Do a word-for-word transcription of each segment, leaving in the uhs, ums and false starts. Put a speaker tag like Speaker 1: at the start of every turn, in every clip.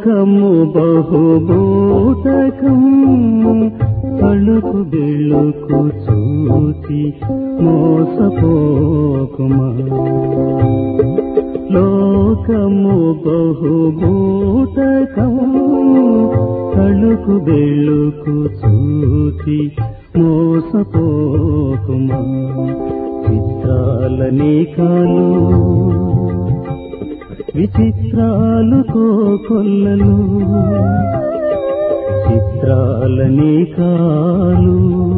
Speaker 1: లోకము బహుభూతకం తళుకు బెళుకు చూచి మోసపోకుమా. లోకము బహుభూతకం తళుకు బెళుకు చూచి మోసపోకుమా. చిత్రాలని కాలు విచిత్రాలు కోకొల్లలు, చిత్రాలని కాలు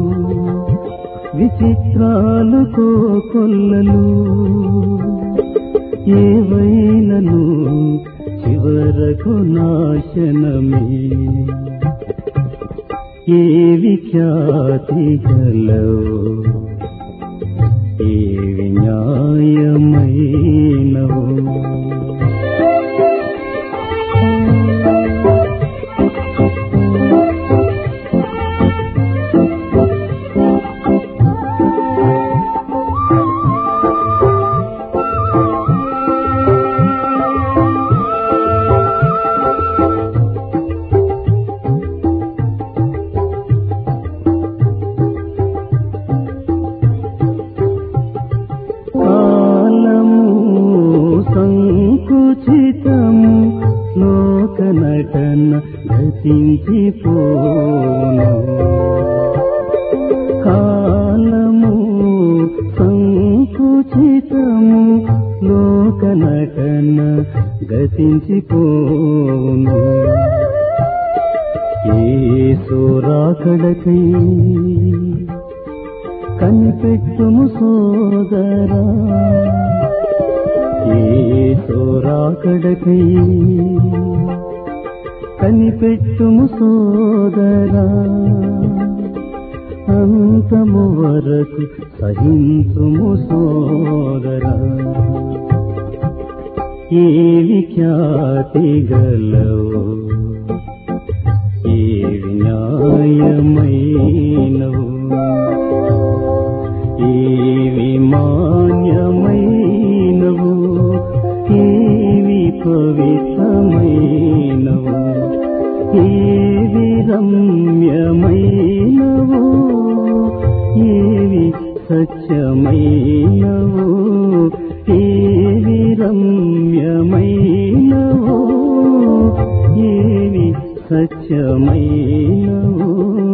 Speaker 1: విచిత్రాలు కోకొల్లలు, ఏవైనను చివరకు నాశనమే. ఏవి ఖ్యాతి గలవు, ఏవి న్యాయమైనవు. సంకుచితము లోక నటన గతించిపోను. కాలము సంకుచితము లోక నటన గతించిపోను. యేసు రాకడకై కనిపెట్టుము సోదరా, యేసు రాకడకై కనిపెట్టుము సోదరా. అంతము వరకు సహించుము సోదరా. ఏవి ఖ్యాతి గలవు, ఏవి న్యాయమైనవు, ఏవి మాన్యమైనవు, ఏవి పవిత్రమైనవు, ఏవి రమ్యమైనవు, ఏవి సత్యమైనవు, ఏవి రమ్యమైనవు, ఏవి సత్యమైనవు,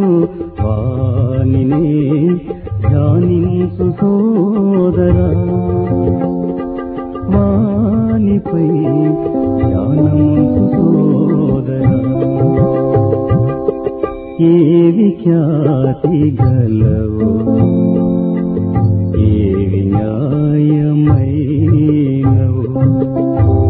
Speaker 1: వానినే ధ్యానించు సోదరా. వానిపై ధ్యానముంచు సోదరా. ఏవి ఖ్యాతి గలవు, ఏవి న్యాయమైనవు.